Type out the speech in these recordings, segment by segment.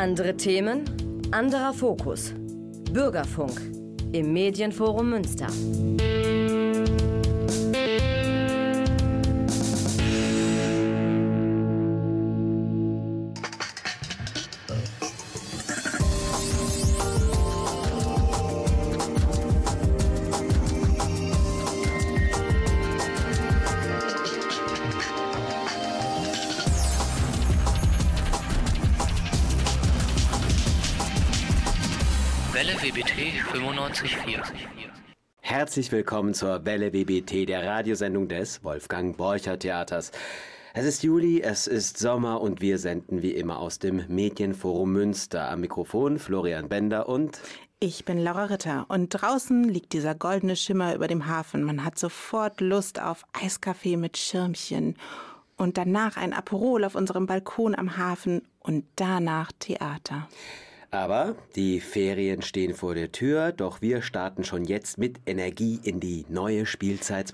Andere Themen, anderer Fokus. Bürgerfunk im Medienforum Münster. Welle WBT 95.4. Herzlich willkommen zur Welle WBT, der Radiosendung des Wolfgang Borcher Theaters. Es ist Juli, es ist Sommer und wir senden wie immer aus dem Medienforum Münster. Am Mikrofon Florian Bender und... Ich bin Laura Ritter und draußen liegt dieser goldene Schimmer über dem Hafen. Man hat sofort Lust auf Eiskaffee mit Schirmchen und danach ein Aperol auf unserem Balkon am Hafen und danach Theater. Aber die Ferien stehen vor der Tür, doch wir starten schon jetzt mit Energie in die neue Spielzeit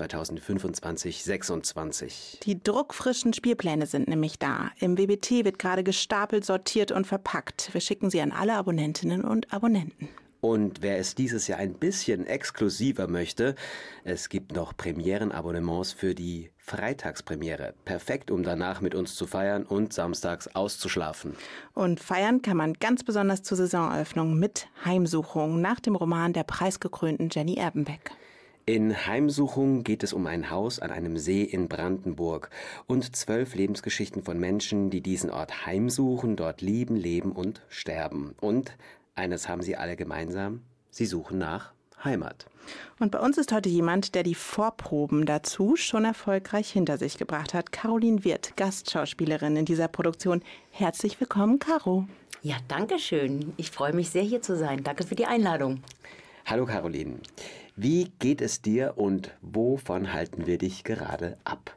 2025/26. Die druckfrischen Spielpläne sind nämlich da. Im WBT wird gerade gestapelt, sortiert und verpackt. Wir schicken sie an alle Abonnentinnen und Abonnenten. Und wer es dieses Jahr ein bisschen exklusiver möchte, es gibt noch Premierenabonnements für die Freitagspremiere. Perfekt, um danach mit uns zu feiern und samstags auszuschlafen. Und feiern kann man ganz besonders zur Saisoneröffnung mit Heimsuchung nach dem Roman der preisgekrönten Jenny Erpenbeck. In Heimsuchung geht es um ein Haus an einem See in Brandenburg und 12 Lebensgeschichten von Menschen, die diesen Ort heimsuchen, dort lieben, leben und sterben. Und eines haben sie alle gemeinsam, sie suchen nach Heimat. Und bei uns ist heute jemand, der die Vorproben dazu schon erfolgreich hinter sich gebracht hat. Caroline Wirth, Gastschauspielerin in dieser Produktion. Herzlich willkommen, Caro. Ja, danke schön. Ich freue mich sehr, hier zu sein. Danke für die Einladung. Hallo Caroline, wie geht es dir und wovon halten wir dich gerade ab?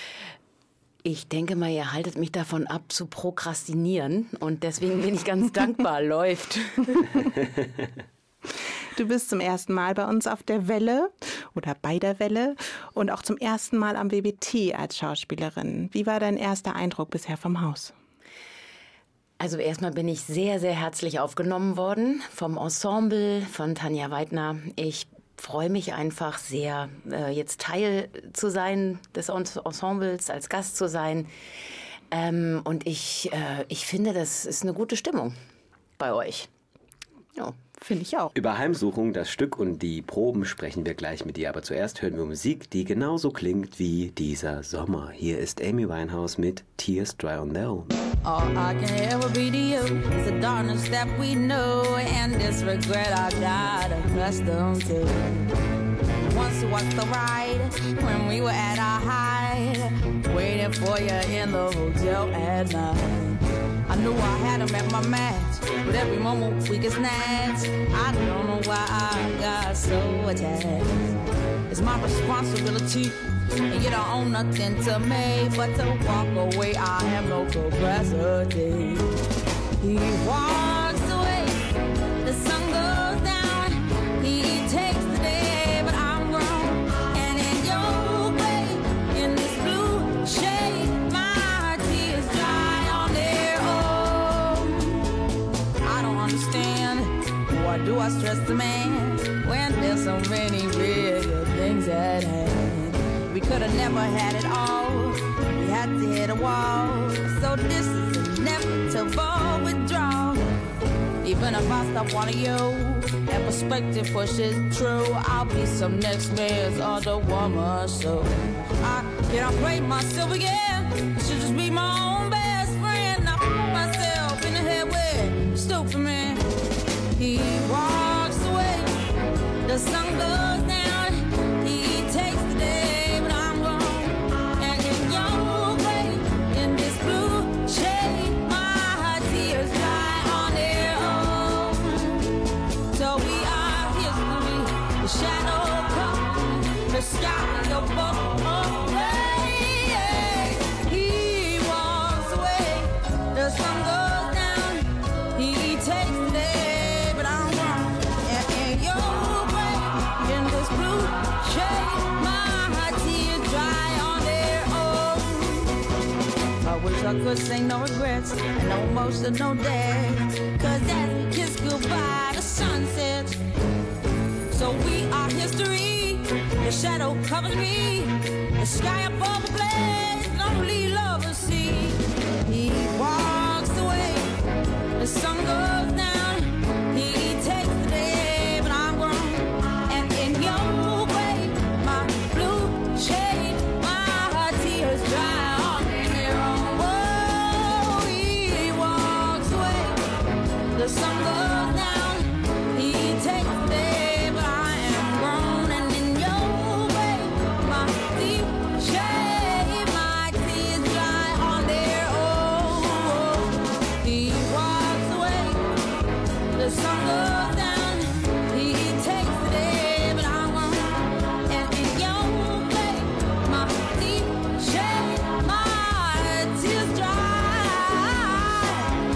Ich denke mal, ihr haltet mich davon ab, zu prokrastinieren. Und deswegen bin ich ganz dankbar. Läuft. Du bist zum ersten Mal bei uns auf der Welle oder bei der Welle und auch zum ersten Mal am WBT als Schauspielerin. Wie war dein erster Eindruck bisher vom Haus? Also erstmal bin ich sehr, sehr herzlich aufgenommen worden vom Ensemble, von Tanja Weidner. Ich freue mich einfach sehr, jetzt Teil zu sein des Ensembles, als Gast zu sein. Und ich finde, das ist eine gute Stimmung bei euch. Ja, finde ich auch. Über Heimsuchung, das Stück und die Proben sprechen wir gleich mit dir. Aber zuerst hören wir Musik, die genauso klingt wie dieser Sommer. Hier ist Amy Winehouse mit Tears Dry on Their Own. All I can ever be to you is the darkness that we know and this regret I got accustomed to. Once you watched the ride when we were at our height, waiting for you in the hotel at night. I knew I had him at my match, but every moment we get snatched. I don't know why I got so attached. It's my responsibility, and you don't own nothing to me but to walk away. I have no capacity. He walks away, the sun goes down. He takes the day, but I'm wrong. And in your way, in this blue shade, my tears dry on their own. I don't understand, why do I stress the man when there's so many bigger things at hand? We could have never had it all. We had to hit a wall. So this is inevitable withdrawal. Even if I stop wanting you, that perspective pushes true. I'll be some next man's other woman. So I can't play myself again. I should just be my own best friend. I put myself in the head with stupid man. He walks away. The sun goes down. He takes the day. The sky will blow away. He walks secrets, ain't no regrets, and no emotional debt. Cause as we kiss goodbye, the sun sets. So we are history. The shadow covers me. The sky above the blaze, lonely lovers see. He walks away. The sun goes down. He takes the day, but I'm grown. And in your way, my blue shade, my tears dry on their own. Whoa, he walks away. The sun goes down. He takes the day, but I am grown. And in your way, my deep shade, my tears dry on their own. He walks away. The sun goes down. He takes the day, but I'm grown. And in your way, my deep shade, my tears dry.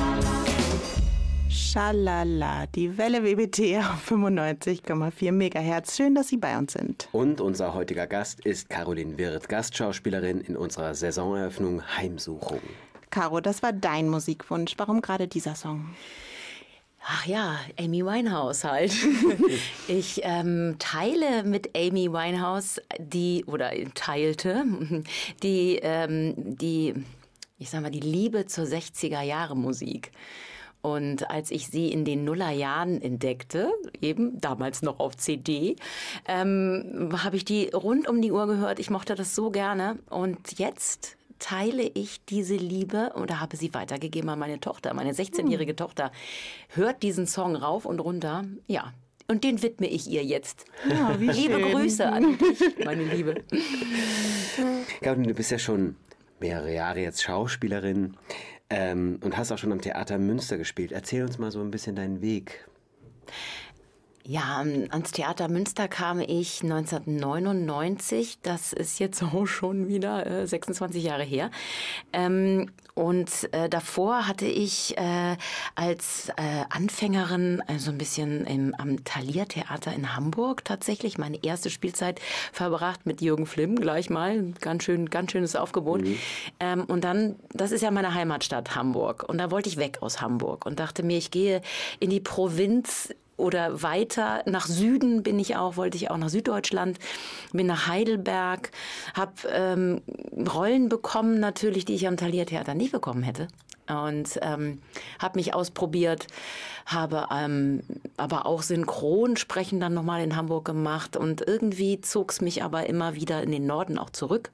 Schalala, die Welle WBT auf 95,4 Megahertz. Schön, dass Sie bei uns sind. Und unser heutiger Gast ist Caroline Wirth, Gastschauspielerin in unserer Saisoneröffnung Heimsuchung. Caro, das war dein Musikwunsch. Warum gerade dieser Song? Ach ja, Amy Winehouse halt. Ich teile mit Amy Winehouse teilte die ich sag mal, die Liebe zur 60er-Jahre-Musik. Und als ich sie in den Nullerjahren entdeckte, eben damals noch auf CD, habe ich die rund um die Uhr gehört. Ich mochte das so gerne. Und jetzt teile ich diese Liebe oder habe sie weitergegeben an meine Tochter. Meine 16-jährige Tochter hört diesen Song rauf und runter. Ja, und den widme ich ihr jetzt. Ja, wie Liebe schön. Grüße an dich, meine Liebe. Caroline, du bist ja schon mehrere Jahre jetzt Schauspielerin und hast auch schon am Theater Münster gespielt. Erzähl uns mal so ein bisschen deinen Weg. Ja, ans Theater Münster kam ich 1999. Das ist jetzt auch schon wieder 26 Jahre her. Und davor hatte ich als Anfängerin so ein bisschen am Thalia-Theater in Hamburg tatsächlich meine erste Spielzeit verbracht mit Jürgen Flimm, gleich mal. Ganz schönes Aufgebot. Und dann, das ist ja meine Heimatstadt Hamburg. Und da wollte ich weg aus Hamburg und dachte mir, ich gehe in die Provinz oder weiter nach Süden wollte ich auch nach Süddeutschland, bin nach Heidelberg, habe Rollen bekommen natürlich, die ich am Thalia-Theater nicht bekommen hätte. Und habe mich ausprobiert, habe aber auch Synchronsprechen dann nochmal in Hamburg gemacht. Und irgendwie zog es mich aber immer wieder in den Norden auch zurück.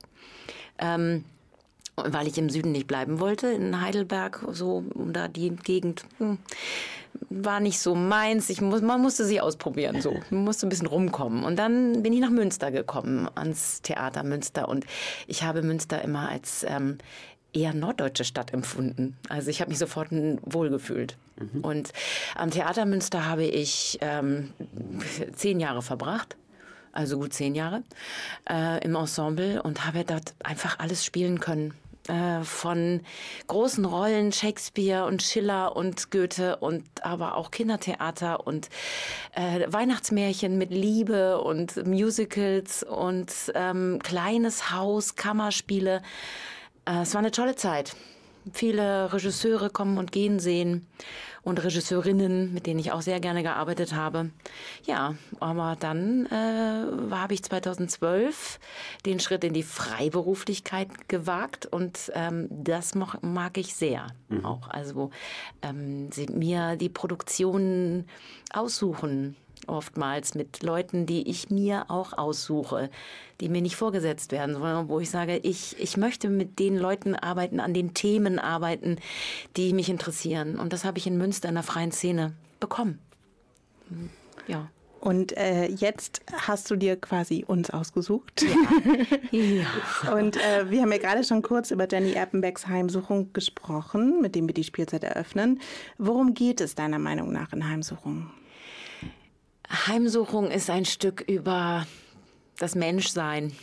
Weil ich im Süden nicht bleiben wollte, in Heidelberg, so um da die Gegend, war nicht so meins. Man musste sie ausprobieren, so. Man musste ein bisschen rumkommen. Und dann bin ich nach Münster gekommen, ans Theater Münster. Und ich habe Münster immer als eher norddeutsche Stadt empfunden. Also ich habe mich sofort wohlgefühlt. Und am Theater Münster habe ich 10 Jahre verbracht. Also gut 10 Jahre, im Ensemble und habe dort einfach alles spielen können. Von großen Rollen, Shakespeare und Schiller und Goethe und aber auch Kindertheater und Weihnachtsmärchen mit Liebe und Musicals und kleines Haus, Kammerspiele. Es war eine tolle Zeit. Viele Regisseure kommen und gehen sehen und Regisseurinnen, mit denen ich auch sehr gerne gearbeitet habe. Ja, aber dann habe ich 2012 den Schritt in die Freiberuflichkeit gewagt und das mag ich sehr auch. Also mir die Produktionen aussuchen, oftmals mit Leuten, die ich mir auch aussuche, die mir nicht vorgesetzt werden, sondern wo ich sage, ich möchte mit den Leuten arbeiten, an den Themen arbeiten, die mich interessieren. Und das habe ich in Münster in der freien Szene bekommen. Ja. Und jetzt hast du dir quasi uns ausgesucht. Ja. Und wir haben ja gerade schon kurz über Jenny Erpenbecks Heimsuchung gesprochen, mit dem wir die Spielzeit eröffnen. Worum geht es deiner Meinung nach in Heimsuchung? Heimsuchung ist ein Stück über das Menschsein,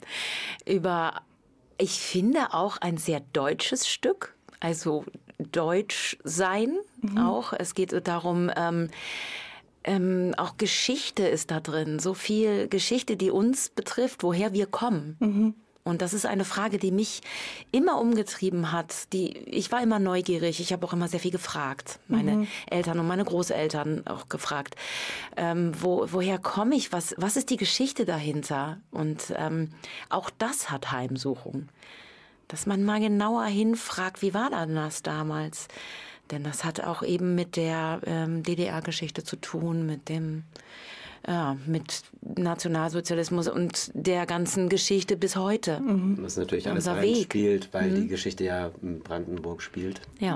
ich finde auch ein sehr deutsches Stück, also deutsch sein auch. Es geht darum, auch Geschichte ist da drin, so viel Geschichte, die uns betrifft, woher wir kommen. Und das ist eine Frage, die mich immer umgetrieben hat. Ich war immer neugierig. Ich habe auch immer sehr viel gefragt. Meine Eltern und meine Großeltern auch gefragt. Woher komme ich? Was ist die Geschichte dahinter? Und auch das hat Heimsuchung. Dass man mal genauer hinfragt, wie war das damals? Denn das hat auch eben mit der DDR-Geschichte zu tun, mit Nationalsozialismus und der ganzen Geschichte bis heute. Was natürlich alles Unser Weg. reinspielt, weil die Geschichte ja in Brandenburg spielt. Ja.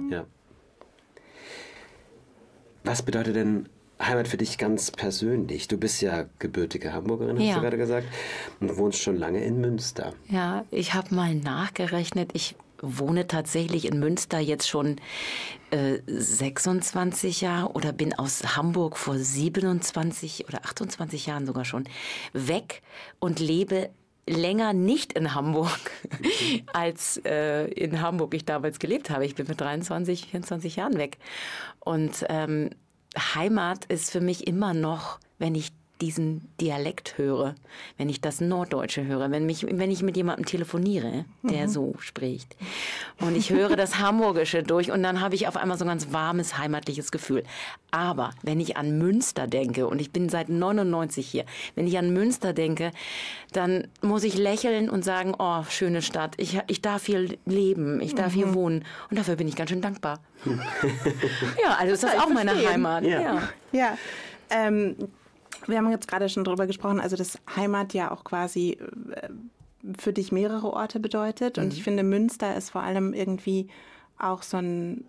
Was bedeutet denn Heimat für dich ganz persönlich? Du bist ja gebürtige Hamburgerin, hast du gerade gesagt, und wohnst schon lange in Münster. Ja, ich habe mal nachgerechnet. Ich wohne tatsächlich in Münster jetzt schon 26 Jahre oder bin aus Hamburg vor 27 oder 28 Jahren sogar schon weg und lebe länger nicht in Hamburg, als in Hamburg ich damals gelebt habe. Ich bin mit 23, 24 Jahren weg. Und Heimat ist für mich immer noch, wenn ich diesen Dialekt höre, wenn ich das Norddeutsche höre, wenn ich mit jemandem telefoniere, der so spricht. Und ich höre das Hamburgische durch und dann habe ich auf einmal so ein ganz warmes, heimatliches Gefühl. Aber wenn ich an Münster denke, und ich bin seit 99 hier, wenn ich an Münster denke, dann muss ich lächeln und sagen, oh, schöne Stadt, ich darf hier leben, ich darf hier wohnen. Und dafür bin ich ganz schön dankbar. Ja, also ist das auch meine Heimat. Ja. Wir haben jetzt gerade schon drüber gesprochen, also dass Heimat ja auch quasi für dich mehrere Orte bedeutet. Und ich finde, Münster ist vor allem irgendwie auch so ein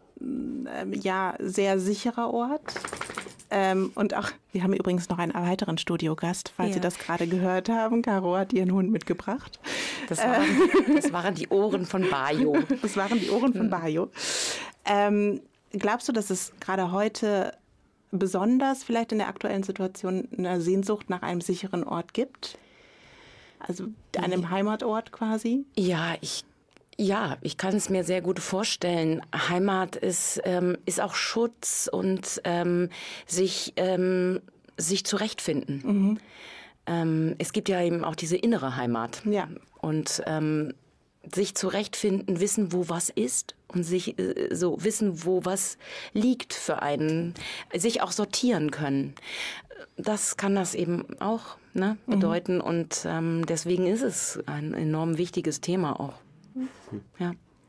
sehr sicherer Ort. Und auch, wir haben übrigens noch einen weiteren Studiogast, falls Sie das gerade gehört haben. Caro hat ihren Hund mitgebracht. Das waren die Ohren von Bajo. Das waren die Ohren von Bajo. Glaubst du, dass es gerade heute besonders vielleicht in der aktuellen Situation eine Sehnsucht nach einem sicheren Ort gibt? Also einem Heimatort quasi? Ja, ich kann es mir sehr gut vorstellen. Heimat ist auch Schutz und sich zurechtfinden. Es gibt ja eben auch diese innere Heimat. Ja. Und sich zurechtfinden, wissen, wo was ist und sich so wissen, wo was liegt für einen, sich auch sortieren können. Das kann das eben auch bedeuten und deswegen ist es ein enorm wichtiges Thema auch. Ja.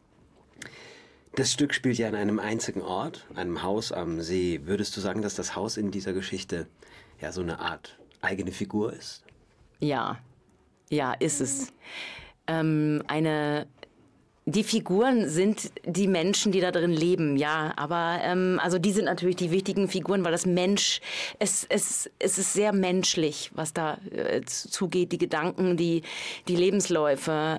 Das Stück spielt ja an einem einzigen Ort, einem Haus am See. Würdest du sagen, dass das Haus in dieser Geschichte ja so eine Art eigene Figur ist? Ja, ist es. Die Figuren sind die Menschen, die da drin leben, ja, aber also die sind natürlich die wichtigen Figuren, weil es ist sehr menschlich, was da zugeht, die Gedanken, die Lebensläufe,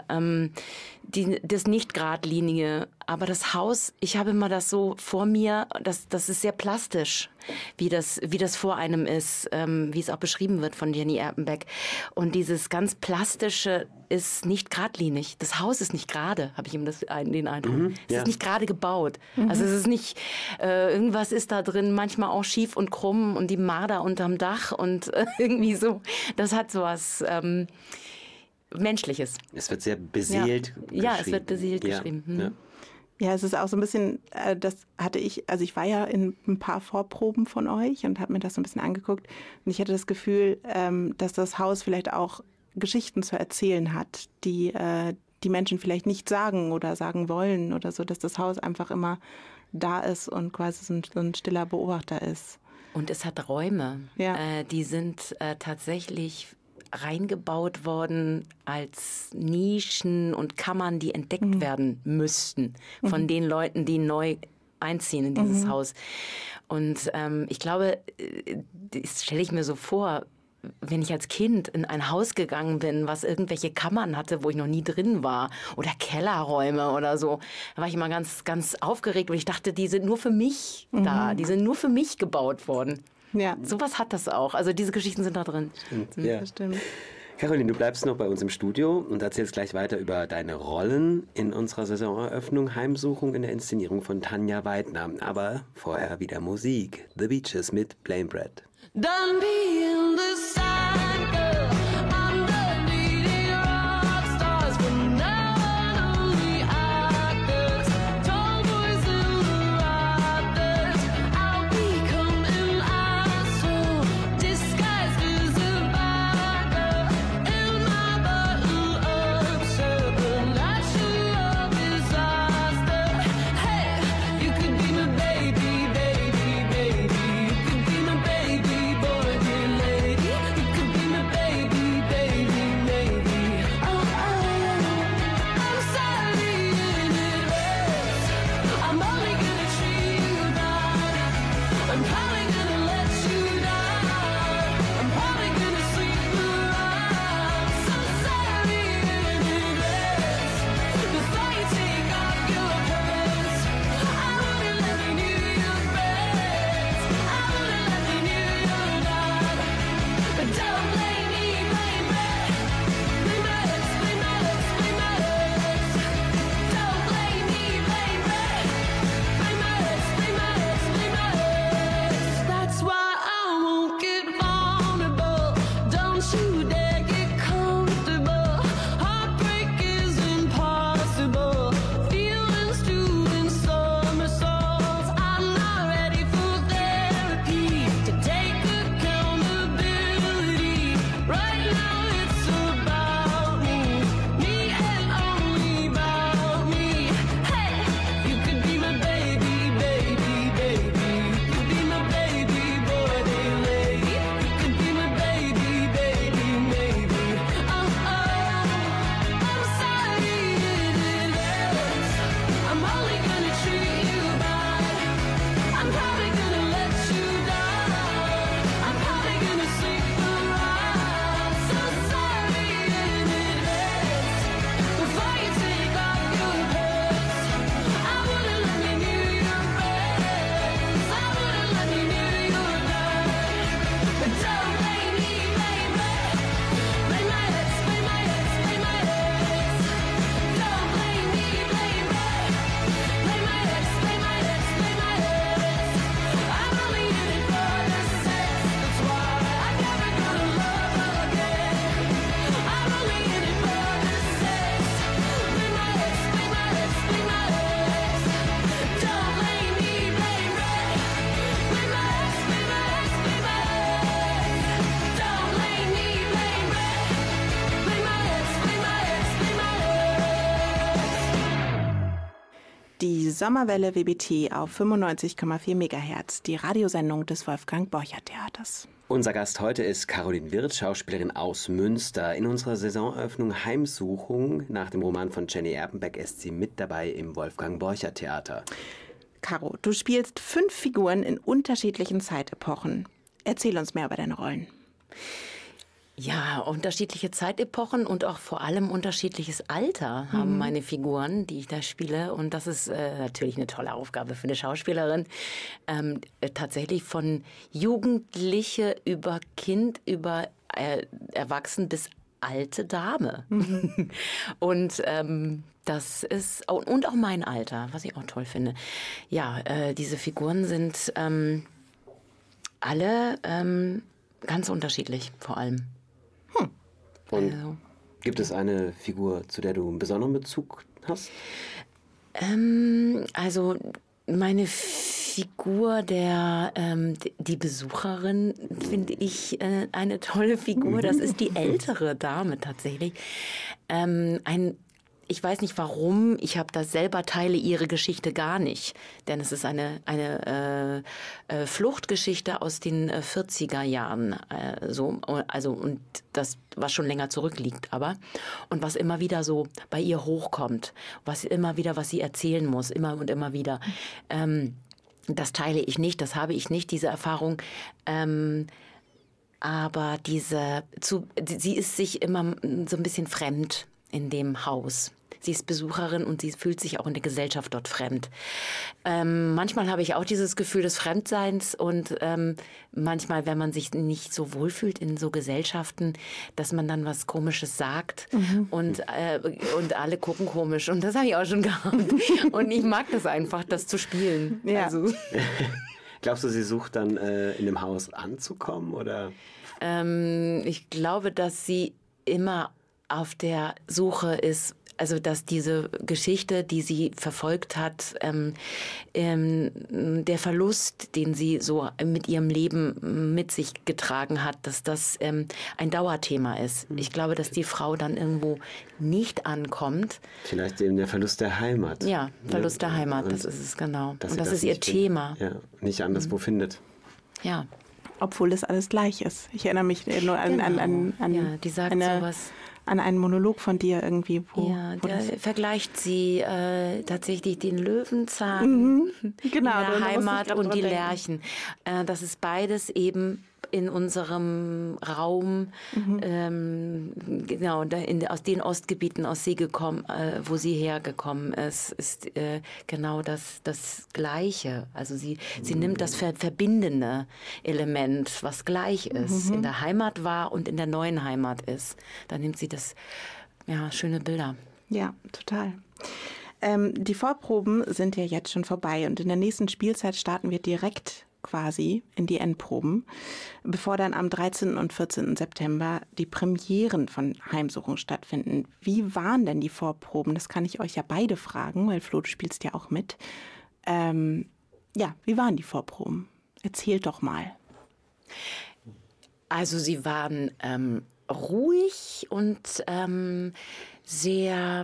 das Nicht-Gradlinige. Aber das Haus, ich habe immer das so vor mir, das ist sehr plastisch, wie das vor einem ist, wie es auch beschrieben wird von Jenny Erpenbeck. Und dieses ganz Plastische ist nicht geradlinig. Das Haus ist nicht gerade, habe ich eben den Eindruck. Es ist nicht gerade gebaut. Also es ist nicht, irgendwas ist da drin, manchmal auch schief und krumm und die Marder unterm Dach und irgendwie so. Das hat so was Menschliches. Es wird sehr beseelt geschrieben. Ja, es wird beseelt geschrieben. Ja, es ist auch so ein bisschen, das hatte ich, also ich war ja in ein paar Vorproben von euch und habe mir das so ein bisschen angeguckt und ich hatte das Gefühl, dass das Haus vielleicht auch Geschichten zu erzählen hat, die die Menschen vielleicht nicht sagen oder sagen wollen oder so, dass das Haus einfach immer da ist und quasi so ein stiller Beobachter ist. Und es hat Räume, die sind tatsächlich reingebaut worden als Nischen und Kammern, die entdeckt werden müssten von den Leuten, die neu einziehen in dieses Haus. Und ich glaube, das stelle ich mir so vor, wenn ich als Kind in ein Haus gegangen bin, was irgendwelche Kammern hatte, wo ich noch nie drin war, oder Kellerräume oder so, da war ich immer ganz, ganz aufgeregt und ich dachte, die sind nur für mich da, die sind nur für mich gebaut worden. Ja. Sowas hat das auch. Also diese Geschichten sind da drin. Stimmt, ja. Das stimmt. Caroline, du bleibst noch bei uns im Studio und erzählst gleich weiter über deine Rollen in unserer Saisoneröffnung Heimsuchung in der Inszenierung von Tanja Weidner. Aber vorher wieder Musik. The Beaches mit Blame Bread. Done being the side girl, I'm done needing rock stars for Sommerwelle WBT auf 95,4 MHz, die Radiosendung des Wolfgang-Borchert-Theaters. Unser Gast heute ist Caroline Wirth, Schauspielerin aus Münster. In unserer Saisoneröffnung Heimsuchung nach dem Roman von Jenny Erpenbeck ist sie mit dabei im Wolfgang-Borchert-Theater. Caro, du spielst 5 Figuren in unterschiedlichen Zeitepochen. Erzähl uns mehr über deine Rollen. Ja, unterschiedliche Zeitepochen und auch vor allem unterschiedliches Alter haben meine Figuren, die ich da spiele. Und das ist natürlich eine tolle Aufgabe für eine Schauspielerin. Tatsächlich von Jugendliche über Kind, über Erwachsen bis alte Dame. Und das ist, und auch mein Alter, was ich auch toll finde. Ja, diese Figuren sind alle ganz unterschiedlich vor allem. Und gibt es eine Figur, zu der du einen besonderen Bezug hast? Also meine Figur die Besucherin finde ich eine tolle Figur. Das ist die ältere Dame tatsächlich. Ich weiß nicht warum, ich habe da selber teile ihre Geschichte gar nicht. Denn es ist eine Fluchtgeschichte aus den 40er Jahren. Und das, was schon länger zurückliegt, aber. Und was immer wieder so bei ihr hochkommt. Was sie erzählen muss, immer und immer wieder. Das teile ich nicht, das habe ich nicht, diese Erfahrung. Aber sie ist sich immer so ein bisschen fremd in dem Haus. Sie ist Besucherin und sie fühlt sich auch in der Gesellschaft dort fremd. Manchmal habe ich auch dieses Gefühl des Fremdseins und manchmal, wenn man sich nicht so wohlfühlt in so Gesellschaften, dass man dann was Komisches sagt und alle gucken komisch. Und das habe ich auch schon gehabt. Und ich mag das einfach, das zu spielen. Ja. Also. Glaubst du, sie sucht dann in dem Haus anzukommen? Oder? Ich glaube, dass sie immer auf der Suche ist, also dass diese Geschichte, die sie verfolgt hat, der Verlust, den sie so mit ihrem Leben mit sich getragen hat, dass das ein Dauerthema ist. Ich glaube, dass die Frau dann irgendwo nicht ankommt. Vielleicht eben der Verlust der Heimat. Ja, Verlust der Heimat, das ist es genau. Und das ist ihr Thema. Ja, nicht anderswo findet. Ja. Obwohl es alles gleich ist. Ich erinnere mich nur an ja, die sagt sowas. An einen Monolog von dir irgendwie. Da vergleicht sie tatsächlich den Löwenzahn in der Heimat und die Lerchen. Das ist beides eben in unserem Raum, aus den Ostgebieten, aus sie gekommen, wo sie hergekommen ist genau das Gleiche. Also sie nimmt das verbindende Element, was gleich ist, in der Heimat war und in der neuen Heimat ist. Dann nimmt sie das, schöne Bilder. Ja, total. Die Vorproben sind ja jetzt schon vorbei und in der nächsten Spielzeit starten wir direkt quasi in die Endproben, bevor dann am 13. und 14. September die Premieren von Heimsuchung stattfinden. Wie waren denn die Vorproben? Das kann ich euch ja beide fragen, weil Flo, du spielst ja auch mit. Wie waren die Vorproben? Erzählt doch mal. Also sie waren ruhig und sehr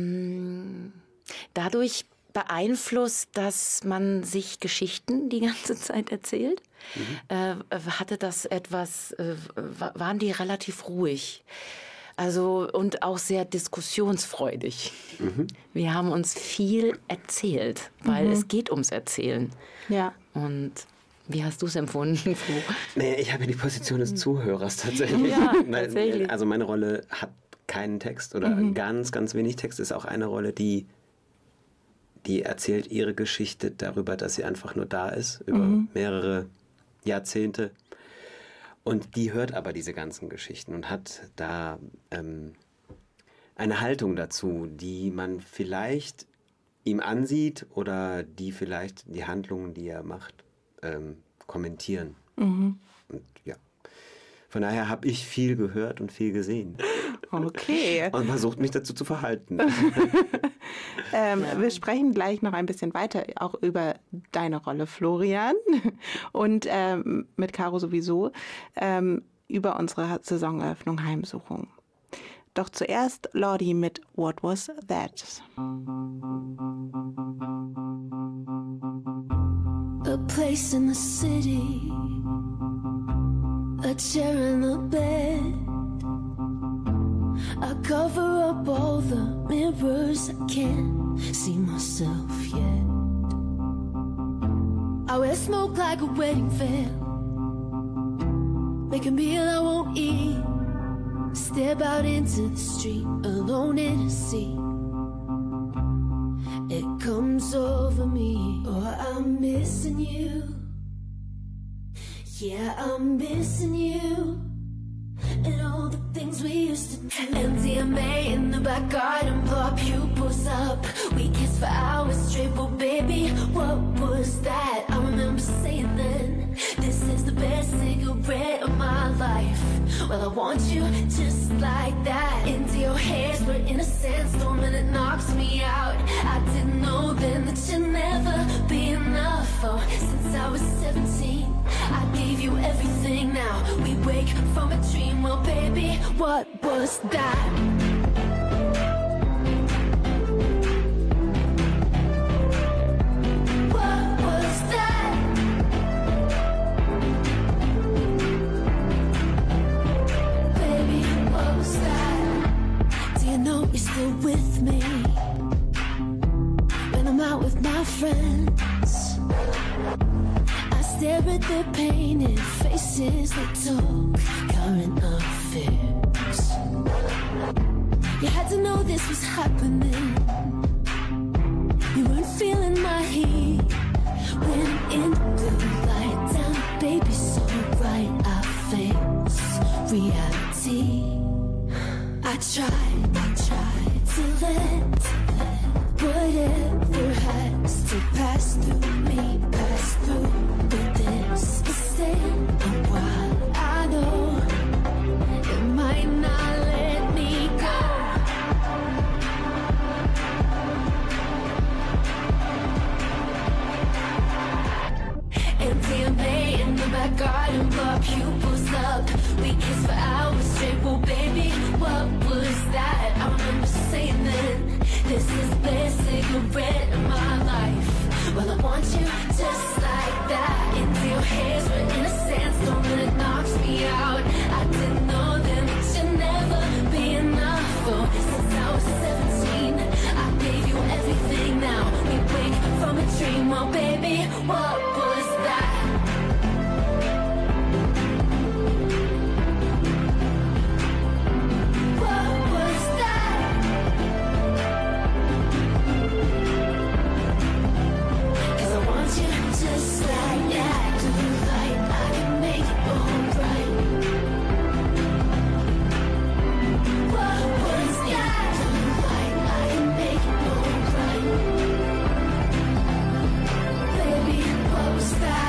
dadurch beeinflusst, dass man sich Geschichten die ganze Zeit erzählt. Hatte das etwas, waren die relativ ruhig. Also und auch sehr diskussionsfreudig. Wir haben uns viel erzählt, weil es geht ums Erzählen. Ja. Und wie hast du es empfunden, Flo? Nee, ich habe ja die Position des Zuhörers tatsächlich. Ja, tatsächlich. Also meine Rolle hat keinen Text oder ganz, ganz wenig Text. Ist auch eine Rolle, die erzählt ihre Geschichte darüber, dass sie einfach nur da ist, über mehrere Jahrzehnte. Und die hört aber diese ganzen Geschichten und hat da eine Haltung dazu, die man vielleicht ihm ansieht oder die vielleicht die Handlungen, die er macht, kommentieren. Und ja, von daher habe ich viel gehört und viel gesehen. Okay. Und versucht, mich dazu zu verhalten. Wir sprechen gleich noch ein bisschen weiter auch über deine Rolle, Florian, und mit Caro sowieso, über unsere Saisoneröffnung Heimsuchung. Doch zuerst Lordi mit What Was That? A place in the city, a chair and a bed. I cover up all the mirrors, I can't see myself yet. I wear smoke like a wedding veil, make a meal I won't eat, step out into the street, alone in a sea. It comes over me, oh, I'm missing you. Yeah, I'm missing you. And all the things we used to do. MDMA in the back garden, blow our pupils up. We kissed for hours straight, well baby, what was that? I remember saying then, this is the best cigarette of my life. Well, I want you just like that. Into your hairs, we're in a sandstorm and it knocks me out. I didn't know then that you'd never be enough. Oh, since I was 17, I gave you everything. Now we wake from a dream. Well, baby, what was that? What was that? Baby, what was that? Do you know you're still with me when I'm out with my friends? I stare at their painted faces, they talk current affairs. You had to know this was happening. You weren't feeling my heat when in the blue light down, baby, so right I face reality. I tried to let whatever has to pass through me, pass through. But this is a while. I know it might not let me go. MDMA in the back garden, blow our pupils up. We kissed for hours straight, well baby, what was that? I remember saying then, this is the best cigarette of my life. Well, I want you just like that. Into your hairs, we're in a sandstorm and it knocks me out. I didn't know then that you'd never be enough. Oh, since I was 17, I gave you everything. Now we wake from a dream. Oh, baby, what was that? What was that? Cause I want you just like that. Do you like I can make it alright? What was that? Do you like I can make it alright? Baby, what was that?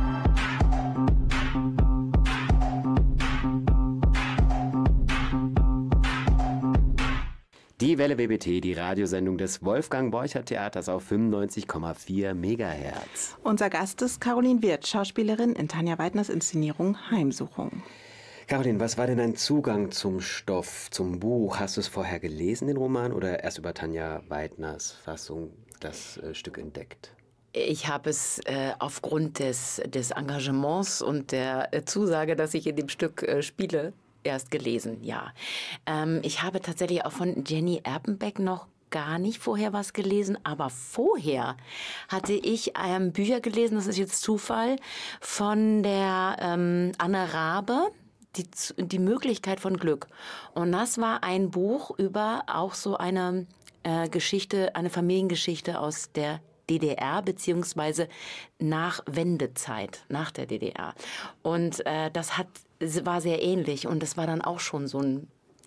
Die Welle WBT, die Radiosendung des Wolfgang Borchert Theaters auf 95,4 Megahertz. Unser Gast ist Caroline Wirth, Schauspielerin in Tanja Weidners Inszenierung Heimsuchung. Caroline, was war denn dein Zugang zum Stoff, zum Buch? Hast du es vorher gelesen, den Roman, oder erst über Tanja Weidners Fassung das Stück entdeckt? Ich habe es aufgrund des Engagements und der Zusage, dass ich in dem Stück spiele, erst gelesen, ja. Ich habe tatsächlich auch von Jenny Erpenbeck noch gar nicht vorher was gelesen, aber vorher hatte ich Bücher gelesen, das ist jetzt Zufall, von der Anne Rabe, die Möglichkeit von Glück. Und das war ein Buch über auch so eine Geschichte, eine Familiengeschichte aus der DDR, beziehungsweise nach Wendezeit, nach der DDR. Und das war sehr ähnlich und das war dann auch schon so ein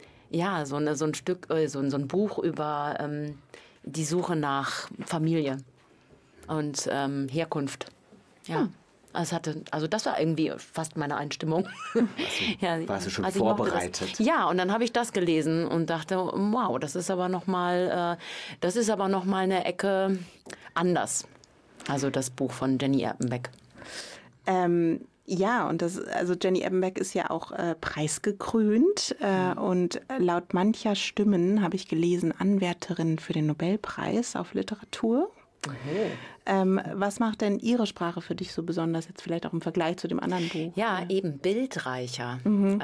Buch über die Suche nach Familie und Herkunft. Ja. Also das war irgendwie fast meine Einstimmung. Warst du schon vorbereitet? Ja, und dann habe ich das gelesen und dachte, wow, das ist aber noch mal eine Ecke anders. Also das Buch von Jenny Erpenbeck. Ja, und also Jenny Ebbenbeck ist ja auch preisgekrönt und laut mancher Stimmen, habe ich gelesen, Anwärterin für den Nobelpreis auf Literatur. Was macht denn Ihre Sprache für dich so besonders, jetzt vielleicht auch im Vergleich zu dem anderen Buch? Ja, eben bildreicher.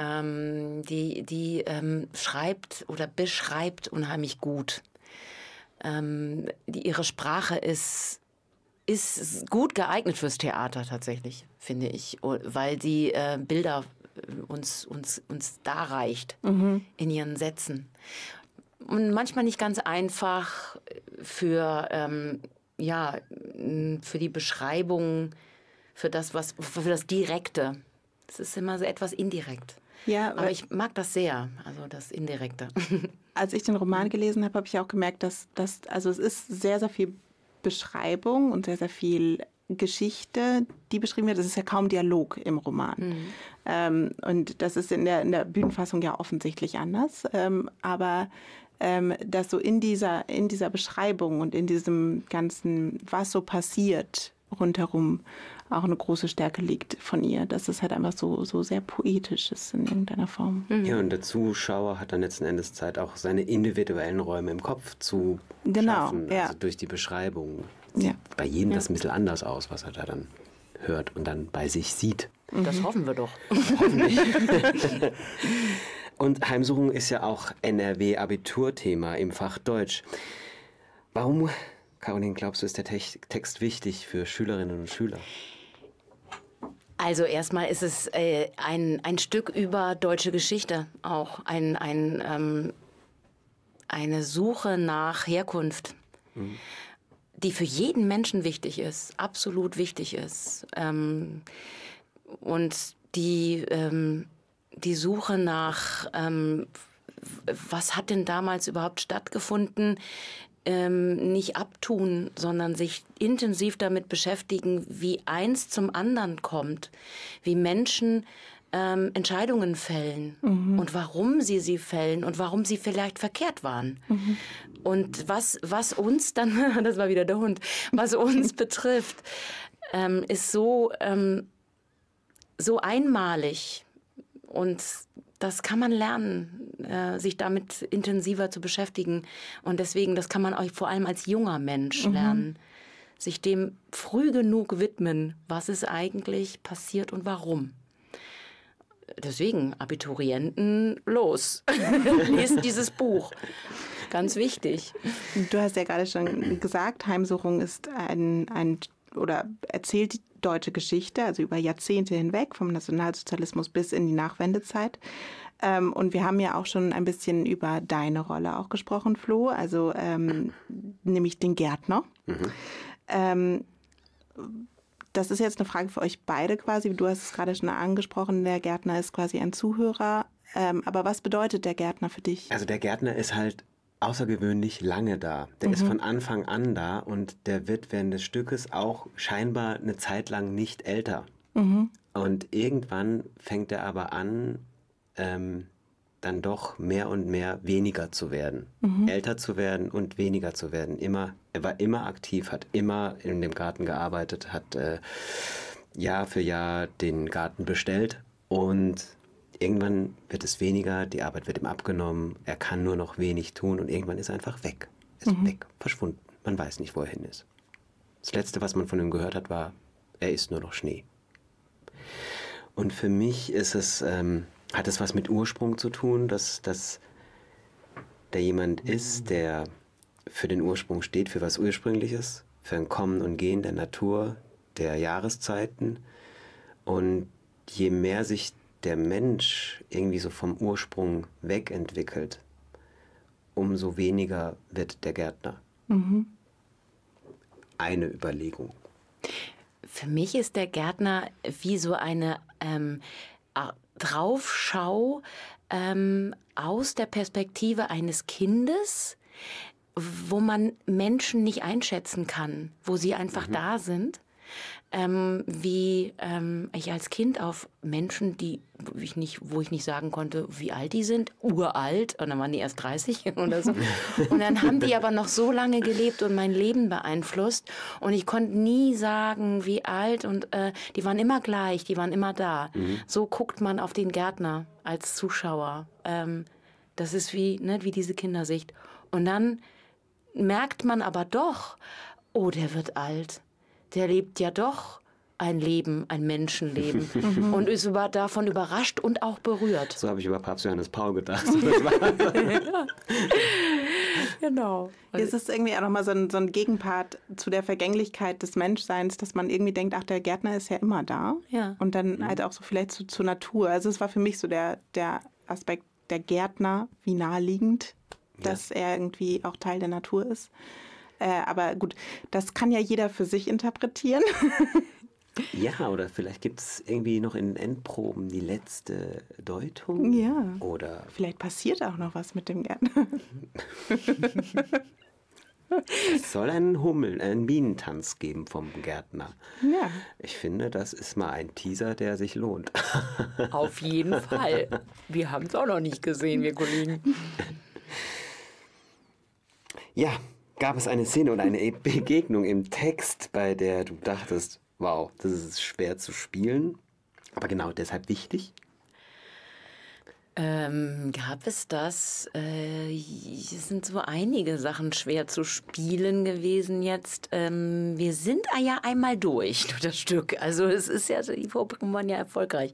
Die schreibt oder beschreibt unheimlich gut. Ihre Sprache ist gut geeignet fürs Theater tatsächlich, finde ich, weil sie Bilder uns darreicht in ihren Sätzen. Und manchmal nicht ganz einfach für die Beschreibung, für das Direkte. Es ist immer so etwas indirekt. Ja, aber ich mag das sehr, also das Indirekte. Als ich den Roman gelesen habe, habe ich auch gemerkt, dass es ist sehr, sehr viel Beschreibung und sehr, sehr viel Geschichte, die beschrieben wird. Das ist ja kaum Dialog im Roman. Und das ist in der Bühnenfassung ja offensichtlich anders. Aber dass so in dieser Beschreibung und in diesem ganzen, was so passiert rundherum, auch eine große Stärke liegt von ihr, dass es halt einfach so sehr poetisch ist in irgendeiner Form. Ja, und der Zuschauer hat dann letzten Endes Zeit, auch seine individuellen Räume im Kopf zu schaffen, also durch die Beschreibung. Sieht bei jedem das ein bisschen anders aus, was er da dann hört und dann bei sich sieht. Das hoffen wir doch. Hoffentlich. Und Heimsuchung ist ja auch NRW-Abiturthema im Fach Deutsch. Warum, Caroline, glaubst du, ist der Text wichtig für Schülerinnen und Schüler? Also erstmal ist es ein Stück über deutsche Geschichte auch, eine Suche nach Herkunft, die für jeden Menschen wichtig ist, absolut wichtig ist. Und die Suche nach, was hat denn damals überhaupt stattgefunden, nicht abtun, sondern sich intensiv damit beschäftigen, wie eins zum anderen kommt, wie Menschen Entscheidungen fällen und warum sie fällen und warum sie vielleicht verkehrt waren. Und was uns dann, das war wieder der Hund, was uns betrifft, ist so einmalig. Und das kann man lernen, sich damit intensiver zu beschäftigen. Und deswegen, das kann man euch vor allem als junger Mensch lernen, sich dem früh genug widmen, was ist eigentlich passiert und warum. Deswegen, Abiturienten, los, lest dieses Buch. Ganz wichtig. Du hast ja gerade schon gesagt, Heimsuchung ist oder erzählt die deutsche Geschichte, also über Jahrzehnte hinweg, vom Nationalsozialismus bis in die Nachwendezeit. Und wir haben ja auch schon ein bisschen über deine Rolle auch gesprochen, Flo, also nämlich den Gärtner. Das ist jetzt eine Frage für euch beide quasi. Du hast es gerade schon angesprochen, der Gärtner ist quasi ein Zuhörer. Aber was bedeutet der Gärtner für dich? Also der Gärtner ist halt außergewöhnlich lange da. Der ist von Anfang an da und der wird während des Stückes auch scheinbar eine Zeit lang nicht älter. Und irgendwann fängt er aber an, dann doch mehr und mehr weniger zu werden. Älter zu werden und weniger zu werden. Er war immer aktiv, hat immer in dem Garten gearbeitet, hat Jahr für Jahr den Garten bestellt und irgendwann wird es weniger, die Arbeit wird ihm abgenommen, er kann nur noch wenig tun und irgendwann ist er einfach weg. Ist weg, verschwunden. Man weiß nicht, wo er hin ist. Das Letzte, was man von ihm gehört hat, war, er ist nur noch Schnee. Und für mich ist es, hat es was mit Ursprung zu tun, dass da jemand ist, der für den Ursprung steht, für was Ursprüngliches, für ein Kommen und Gehen der Natur, der Jahreszeiten. Und je mehr sich der Mensch irgendwie so vom Ursprung wegentwickelt, umso weniger wird der Gärtner. Eine Überlegung. Für mich ist der Gärtner wie so eine Draufschau aus der Perspektive eines Kindes, wo man Menschen nicht einschätzen kann, wo sie einfach da sind. wie ich als Kind auf Menschen, wo ich nicht sagen konnte, wie alt die sind, uralt, und dann waren die erst 30 oder so. Und dann haben die aber noch so lange gelebt und mein Leben beeinflusst. Und ich konnte nie sagen, wie alt, und die waren immer gleich, die waren immer da. So guckt man auf den Gärtner als Zuschauer. Das ist wie diese Kindersicht. Und dann merkt man aber doch, oh, der wird alt. Der lebt ja doch ein Leben, ein Menschenleben und ist davon überrascht und auch berührt. So habe ich über Papst Johannes Paul gedacht. Genau. Es ist irgendwie auch nochmal so ein Gegenpart zu der Vergänglichkeit des Menschseins, dass man irgendwie denkt, ach, der Gärtner ist ja immer da. Ja. Und dann halt auch so vielleicht zur Natur. Also es war für mich so der Aspekt der Gärtner, wie naheliegend, dass er irgendwie auch Teil der Natur ist. Aber gut, das kann ja jeder für sich interpretieren. Ja, oder vielleicht gibt es irgendwie noch in Endproben die letzte Deutung. Ja. Oder vielleicht passiert auch noch was mit dem Gärtner. es soll einen Bienentanz geben vom Gärtner. Ja. Ich finde, das ist mal ein Teaser, der sich lohnt. Auf jeden Fall. Wir haben es auch noch nicht gesehen, wir Kollegen. Ja, gab es eine Szene oder eine Begegnung im Text, bei der du dachtest, wow, das ist schwer zu spielen, aber genau deshalb wichtig? Gab es das? Es sind so einige Sachen schwer zu spielen gewesen jetzt. Wir sind ja einmal durch das Stück. Also es ist ja, die Vorproben waren ja erfolgreich.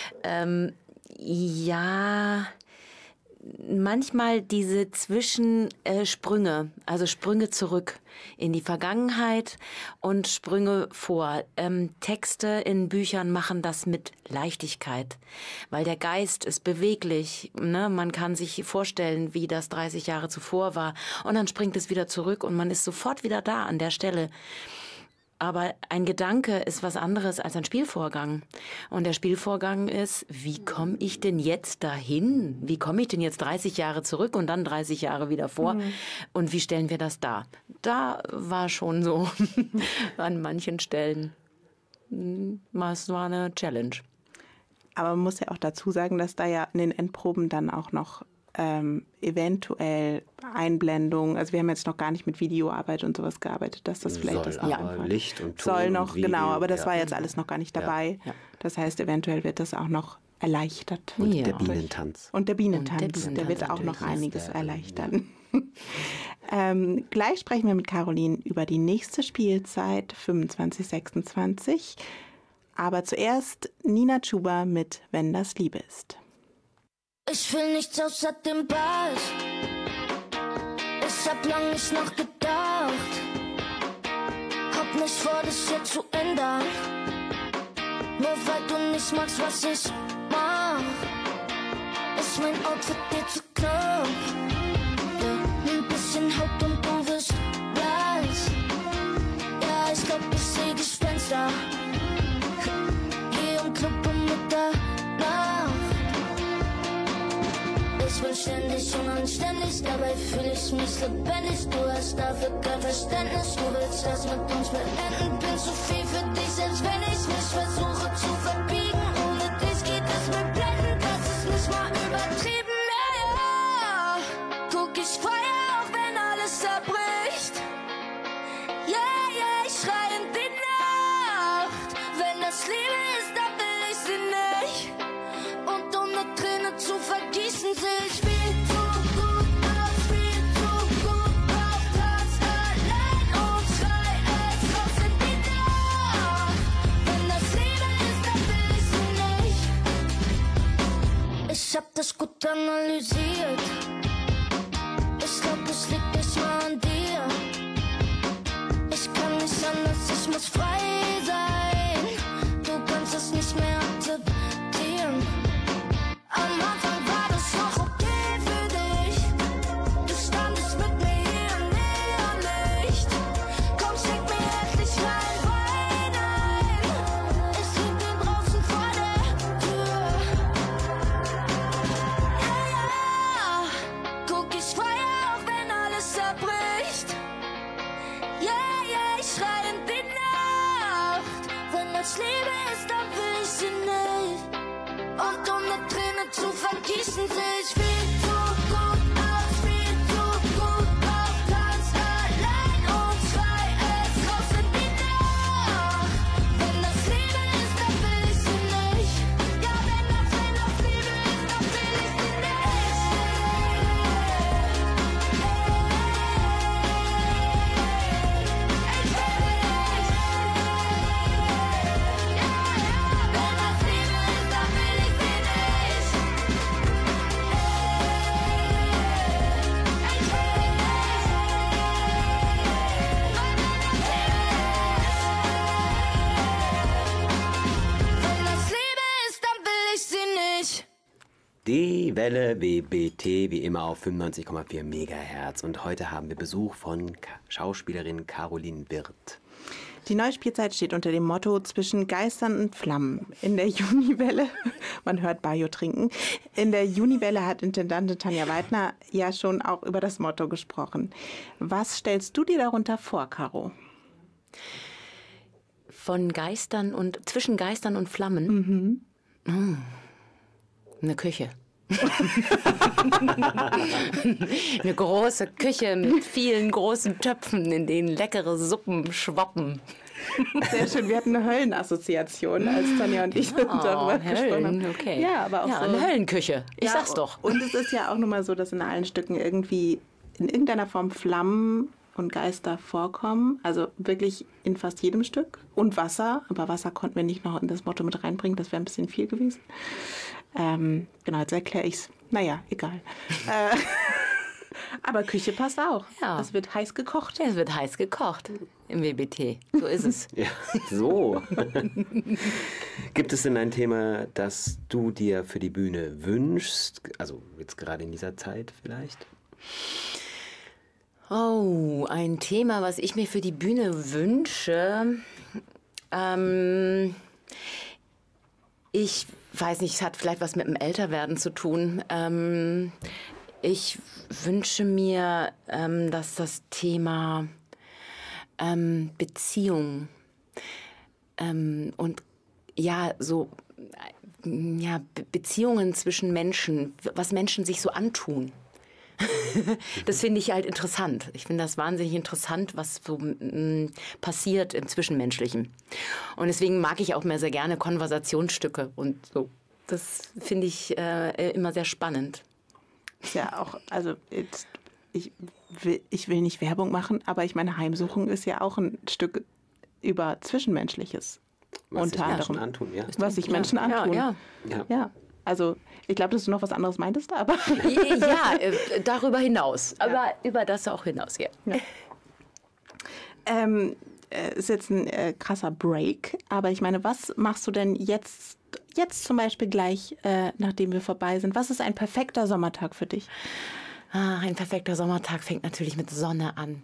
Manchmal diese Zwischensprünge, also Sprünge zurück in die Vergangenheit und Sprünge vor. Texte in Büchern machen das mit Leichtigkeit, weil der Geist ist beweglich. Ne? Man kann sich vorstellen, wie das 30 Jahre zuvor war, und dann springt es wieder zurück und man ist sofort wieder da an der Stelle. Aber ein Gedanke ist was anderes als ein Spielvorgang. Und der Spielvorgang ist, wie komme ich denn jetzt dahin? Wie komme ich denn jetzt 30 Jahre zurück und dann 30 Jahre wieder vor? Und wie stellen wir das dar? Da war schon so an manchen Stellen, es war eine Challenge. Aber man muss ja auch dazu sagen, dass da ja in den Endproben dann auch noch eventuell Einblendungen, also wir haben jetzt noch gar nicht mit Videoarbeit und sowas gearbeitet, dass das vielleicht das auch einfach Licht und Ton soll noch, und Video, genau, aber das war jetzt alles noch gar nicht dabei. Ja. Das heißt, eventuell wird das auch noch erleichtert. Und Ja. der Bienentanz. Und der Bienentanz, Und der Bienentanz der wird auch noch natürlich einiges ist der- erleichtern. Gleich sprechen wir mit Caroline über die nächste Spielzeit, 25/26. Aber zuerst Nina Chuba mit Wenn das Liebe ist. Ich will nichts außer dem Ball. Ich hab lang nicht nachgedacht. Hab nicht vor, das hier zu ändern. Nur weil du nicht magst, was ich mach. Ist mein Outfit dir zu knapp? Ja, ein bisschen Haut und du wirst blass. Ja, ich glaub, ich seh Gespenster. Geh im Club um Mitternacht. Ich bin ständig unanständig, dabei fühle ich mich lebendig. Du hast dafür kein Verständnis, du willst das mit uns beenden. Bin zu viel für dich, selbst wenn ich mich versuche zu verbiegen. Ohne dich geht es mir blendend, das ist nicht mal übertrieben. Ja, guck ich Feuer, auch wenn alles zerbricht. Ja, ich schrei in die Nacht. Wenn das Liebe ist, dann will ich sie nicht. Und um eine Träne zu vergießen, sehe ich viel zu gut aus, viel zu gut auf Platz allein und schrei es raus in die Nacht. Wenn das Liebe ist, dann will ich sie nicht. Ich hab das gut analysiert. Ich glaub, es liegt nicht mal an dir. Ich kann nicht anders, ich muss frei sein. Du kannst es nicht mehr akzeptieren. Am Anfang war das noch okay für dich. Du standest mit mir hier im Neonlicht. Komm, schick mir endlich rein Wein ein. Ich lieg dir draußen vor der Tür. Ja, guck ich Feuer, auch wenn alles zerbricht. Ja, ich schrei in die Nacht. Die Welle WBT, wie immer auf 95,4 Megahertz. Und heute haben wir Besuch von Schauspielerin Caroline Wirth. Die neue Spielzeit steht unter dem Motto zwischen Geistern und Flammen. In der Juniwelle, man hört Bayo trinken, in der Juniwelle hat Intendantin Tanja Weidner ja schon auch über das Motto gesprochen. Was stellst du dir darunter vor, Caro? Von Geistern und zwischen Geistern und Flammen? Eine Küche. Eine große Küche mit vielen großen Töpfen, in denen leckere Suppen schwappen. Sehr schön, wir hatten eine Höllenassoziation, als Tanja und ich darüber gesprochen haben. Okay. Ja, aber auch ja, so eine Höllenküche. Ich sag's doch. Und es ist ja auch nun mal so, dass in allen Stücken irgendwie in irgendeiner Form Flammen und Geister vorkommen. Also wirklich in fast jedem Stück. Und Wasser. Aber Wasser konnten wir nicht noch in das Motto mit reinbringen. Das wäre ein bisschen viel gewesen. Genau, jetzt erkläre ich es. Naja, egal. Aber Küche passt auch. Ja. Es wird heiß gekocht. Es wird heiß gekocht im WBT. So ist es. Ja, so. Gibt es denn ein Thema, das du dir für die Bühne wünschst? Also jetzt gerade in dieser Zeit vielleicht? Oh, ein Thema, was ich mir für die Bühne wünsche. Ich weiß nicht, es hat vielleicht was mit dem Älterwerden zu tun. Ich wünsche mir, dass das Thema Beziehung und ja, so ja, Beziehungen zwischen Menschen, was Menschen sich so antun. Das finde ich halt interessant. Ich finde das wahnsinnig interessant, was so passiert im Zwischenmenschlichen. Und deswegen mag ich auch mehr sehr gerne Konversationsstücke und so. Das finde ich immer sehr spannend. Ist ja auch, also jetzt, ich will nicht Werbung machen, aber ich meine, Heimsuchung ist ja auch ein Stück über Zwischenmenschliches. Was unter sich anderem. Menschen antun, ja. Was sich Menschen antun. Ja. Also, ich glaube, dass du noch was anderes meintest, aber... Ja, darüber hinaus. Aber über das auch hinaus, ja. Ist jetzt ein krasser Break, aber ich meine, was machst du denn jetzt zum Beispiel gleich, nachdem wir vorbei sind? Was ist ein perfekter Sommertag für dich? Ein perfekter Sommertag fängt natürlich mit Sonne an.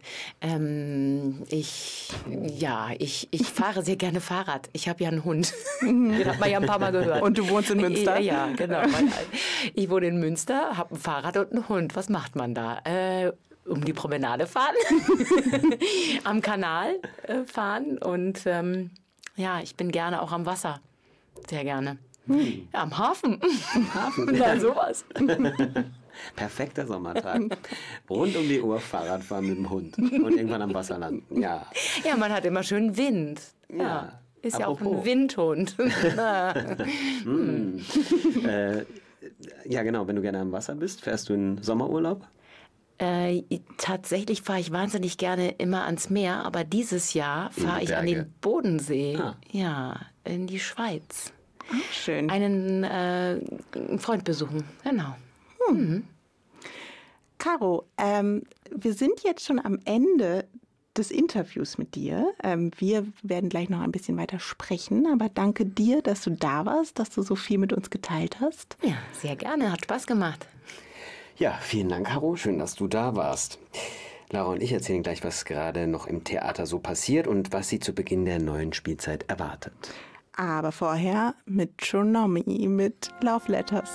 Ich fahre sehr gerne Fahrrad. Ich habe ja einen Hund. Den hat man ja ein paar Mal gehört. Und du wohnst in Münster? Ja, genau. Ich wohne in Münster, habe ein Fahrrad und einen Hund. Was macht man da? Um die Promenade fahren, am Kanal fahren und ja, ich bin gerne auch am Wasser. Sehr gerne. Ja, am Hafen. Na, sowas. Perfekter Sommertag. Rund um die Uhr Fahrrad fahren mit dem Hund und irgendwann am Wasser landen. Ja. Ja, man hat immer schön Wind. Ja. Ist ja auch ein Windhund. Ja, genau. Wenn du gerne am Wasser bist, fährst du in Sommerurlaub? Tatsächlich fahre ich wahnsinnig gerne immer ans Meer, aber dieses Jahr fahre ich an den Bodensee. Ja, in die Schweiz. Ach, schön. Einen Freund besuchen, genau. Caro, wir sind jetzt schon am Ende des Interviews mit dir. Wir werden gleich noch ein bisschen weiter sprechen, aber danke dir, dass du da warst, dass du so viel mit uns geteilt hast. Ja, sehr gerne, hat Spaß gemacht. Ja, vielen Dank, Caro. Schön, dass du da warst. Laura und ich erzählen gleich, was gerade noch im Theater so passiert und was sie zu Beginn der neuen Spielzeit erwartet. Aber vorher mit Tronomy, mit Love Letters.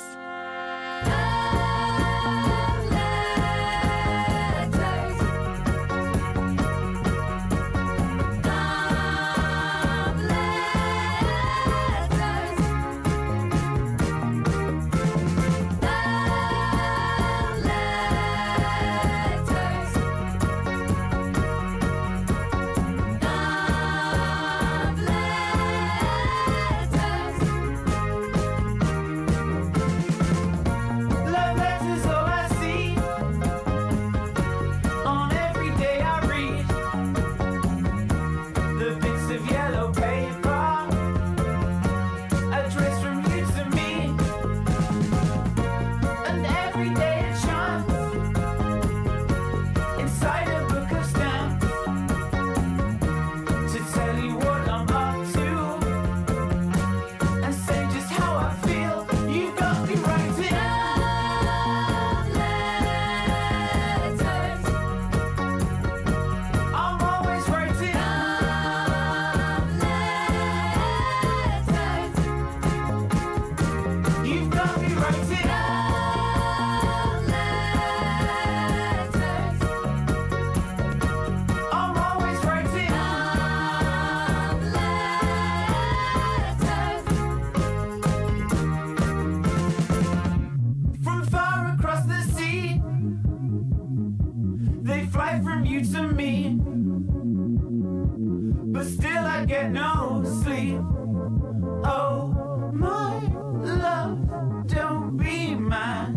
I get no sleep. Oh, my love, don't be mad.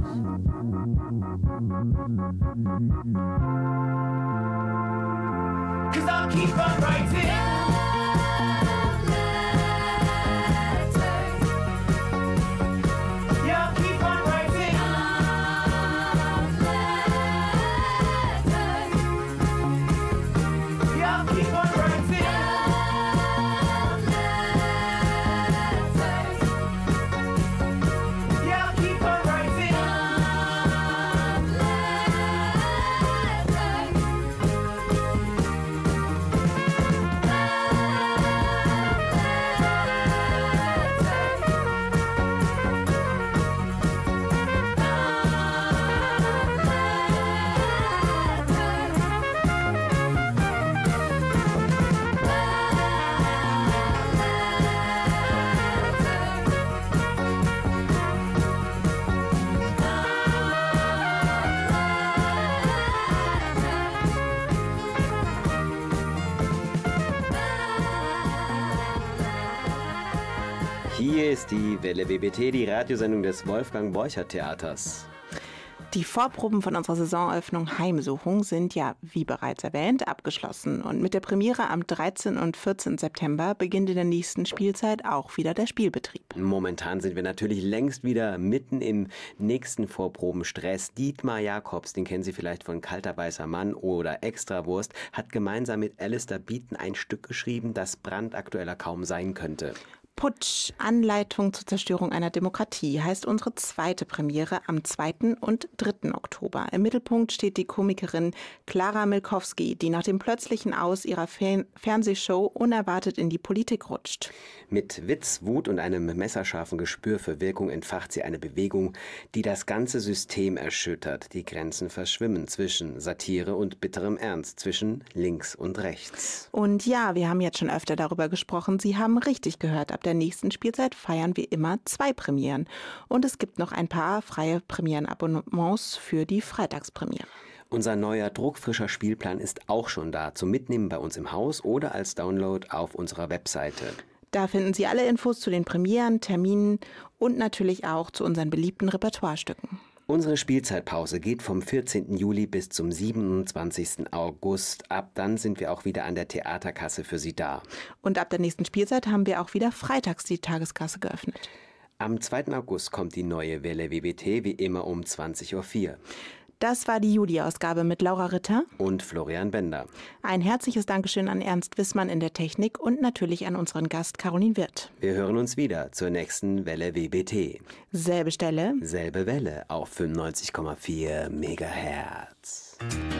'Cause I'll keep on writing. Hier ist die Welle WBT, die Radiosendung des Wolfgang Borchert Theaters. Die Vorproben von unserer Saisoneröffnung Heimsuchung sind ja, wie bereits erwähnt, abgeschlossen. Und mit der Premiere am 13. und 14. September beginnt in der nächsten Spielzeit auch wieder der Spielbetrieb. Momentan sind wir natürlich längst wieder mitten im nächsten Vorprobenstress. Dietmar Jacobs, den kennen Sie vielleicht von Kalter weißer Mann oder Extrawurst, hat gemeinsam mit Alistair Beaton ein Stück geschrieben, das brandaktueller kaum sein könnte. Putsch, Anleitung zur Zerstörung einer Demokratie heißt unsere zweite Premiere am 2. und 3. Oktober. Im Mittelpunkt steht die Komikerin Klara Milkowski, die nach dem plötzlichen Aus ihrer Fernsehshow unerwartet in die Politik rutscht. Mit Witz, Wut und einem messerscharfen Gespür für Wirkung entfacht sie eine Bewegung, die das ganze System erschüttert. Die Grenzen verschwimmen zwischen Satire und bitterem Ernst, zwischen links und rechts. Und ja, wir haben jetzt schon öfter darüber gesprochen. Sie haben richtig gehört. Ab der nächsten Spielzeit feiern wir immer 2 Premieren. Und es gibt noch ein paar freie Premierenabonnements für die Freitagspremiere. Unser neuer druckfrischer Spielplan ist auch schon da, zum Mitnehmen bei uns im Haus oder als Download auf unserer Webseite. Da finden Sie alle Infos zu den Premieren, Terminen und natürlich auch zu unseren beliebten Repertoirestücken. Unsere Spielzeitpause geht vom 14. Juli bis zum 27. August. Ab dann sind wir auch wieder an der Theaterkasse für Sie da. Und ab der nächsten Spielzeit haben wir auch wieder freitags die Tageskasse geöffnet. Am 2. August kommt die neue Welle WBT, wie immer um 20.04 Uhr. Das war die Juli-Ausgabe mit Laura Ritter und Florian Bender. Ein herzliches Dankeschön an Ernst Wissmann in der Technik und natürlich an unseren Gast Caroline Wirth. Wir hören uns wieder zur nächsten Welle WBT. Selbe Stelle, selbe Welle auf 95,4 Megahertz.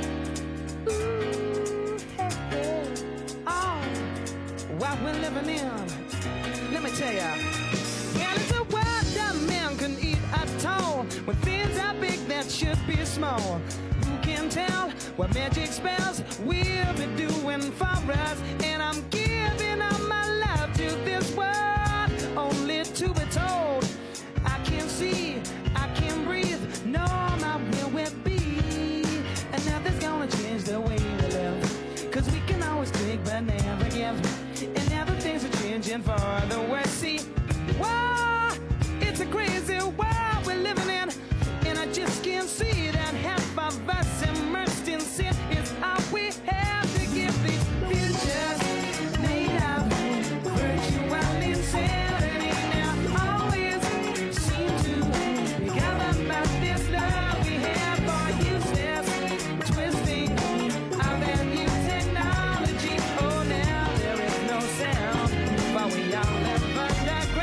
What we're living in, let me tell ya. And it's a world that man can eat at all. When things are big that should be small. Who can tell what magic spells we'll be doing for us? And I'm giving up my life to this world, only to be told I can't see, I can't breathe, no, my will will be. And nothing's gonna change the way we live, 'cause we can always take but never give. And now the things are changing for the worse. See, whoa, it's a crazy world we're living in, and I just can't see that half of us immersed in sin is all we have to give these futures made of virtual insanity. Now always seem to be governed by this love we have for useless twisting of that new technology. Oh, now there is no sound, but we all live underground.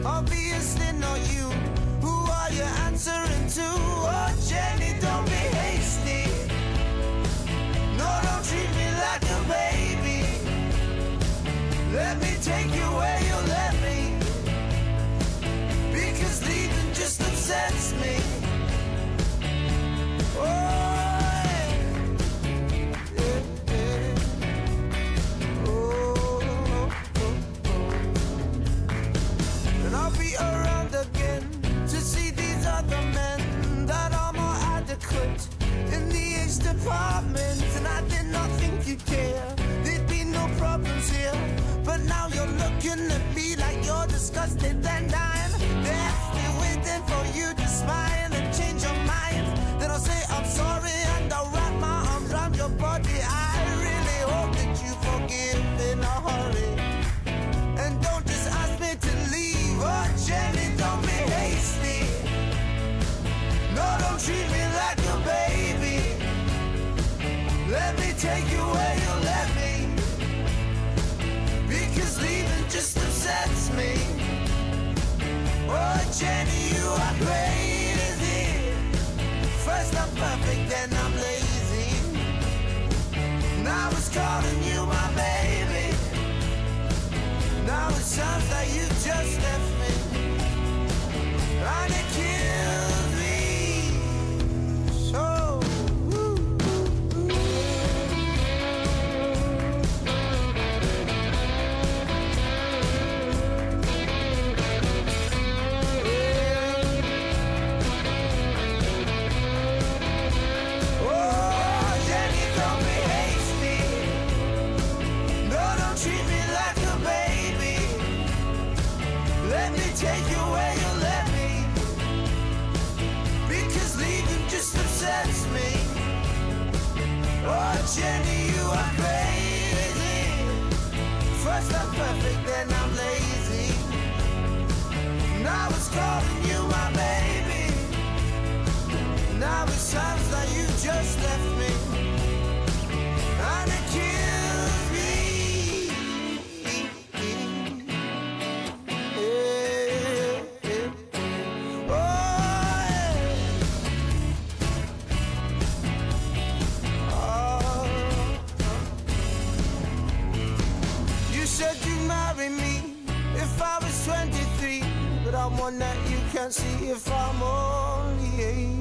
Obviously not you. Who are you answering to? Oh, Jenny, don't be hasty. No, don't treat me like a baby. Let me take you where you let me. Because leaving just upsets me. Oh, yeah, yeah. Oh. And I'll be around again to see these other men that are more adequate in the H department. And I did not think you'd care. There'd be no problems here. But now you're looking at me like you're disgusted and I'm there still waiting for you to smile and change your mind. Then I'll say I'm sorry and I'll wrap my arms around your body. I really hope that you forgive in a hurry. And don't just ask me to leave. Oh, Jenny, don't be hasty. No, don't treat me like a baby. Let me take you where you let me. Because leaving just upsets me. Oh, Jenny, you are crazy. First I'm perfect, then I'm lazy. Now it's calling you my baby. Now it sounds like you just left me. And it kills me so. Take you where you let me. Because leaving just upsets me. Oh, Jenny, you are crazy. First I'm perfect, then I'm lazy. Now it's calling you my baby. Now it sounds like you just left me. And it kills me. Said you marry me if I was 23, but I'm one that you can't see if I'm only 18.